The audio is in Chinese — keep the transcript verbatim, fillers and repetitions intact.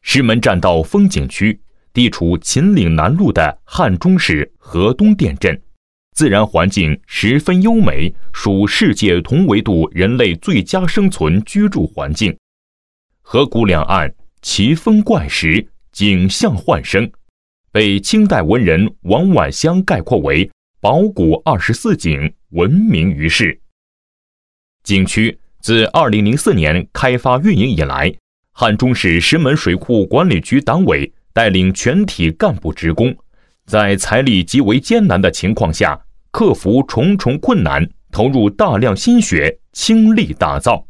石门栈道风景区地处秦岭南麓的汉中市河东店镇，自然环境十分优美，属世界同维度人类最佳生存居住环境。河谷两岸奇峰怪石，景象幻生，被清代文人王婉香概括为宝谷二十四景，闻名于世。景区自二零零四年开发运营以来，汉中市石门水库管理局党委带领全体干部职工，在财力极为艰难的情况下，克服重重困难，投入大量心血，倾力打造。